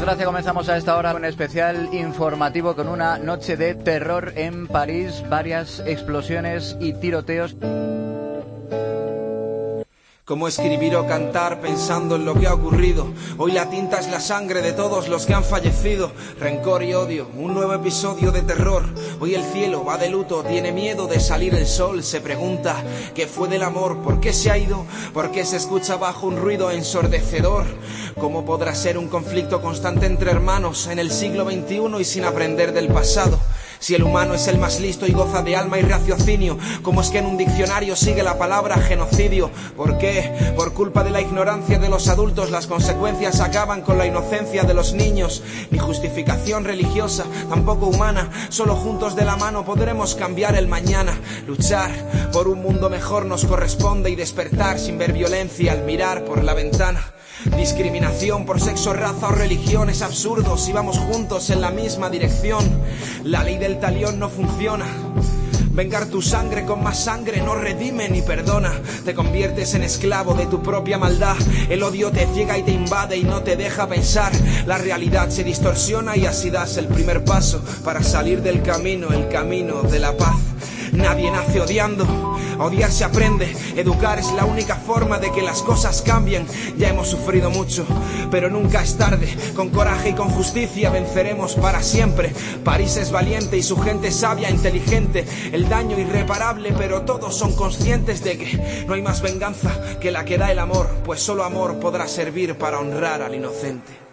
Gracias. Comenzamos a esta hora un especial informativo con una noche de terror en París, varias explosiones y tiroteos. Cómo escribir o cantar pensando en lo que ha ocurrido. Hoy la tinta es la sangre de todos los que han fallecido. Rencor y odio, un nuevo episodio de terror. Hoy el cielo va de luto, tiene miedo de salir el sol. Se pregunta, ¿qué fue del amor? ¿Por qué se ha ido? ¿Por qué se escucha bajo un ruido ensordecedor? ¿Cómo podrá ser un conflicto constante entre hermanos en el siglo XXI y sin aprender del pasado? Si el humano es el más listo y goza de alma y raciocinio, ¿cómo es que en un diccionario sigue la palabra genocidio? ¿Por qué? Por culpa de la ignorancia de los adultos las consecuencias acaban con la inocencia de los niños. Ni justificación religiosa, tampoco humana, solo juntos de la mano podremos cambiar el mañana. Luchar por un mundo mejor nos corresponde y despertar sin ver violencia al mirar por la ventana. Discriminación por sexo, raza o religión es absurdo si vamos juntos en la misma dirección. La ley del talión no funciona. Vengar tu sangre con más sangre no redime ni perdona. Te conviertes en esclavo de tu propia maldad. El odio te ciega y te invade y no te deja pensar. La realidad se distorsiona y así das el primer paso para salir del camino, el camino de la paz. Nadie nace odiando, a odiar se aprende. Educar es la única forma de que las cosas cambien. Ya hemos sufrido mucho, pero nunca es tarde. Con coraje y con justicia venceremos para siempre. París es valiente y su gente sabia e inteligente. El daño irreparable, pero todos son conscientes de que no hay más venganza que la que da el amor, pues solo amor podrá servir para honrar al inocente.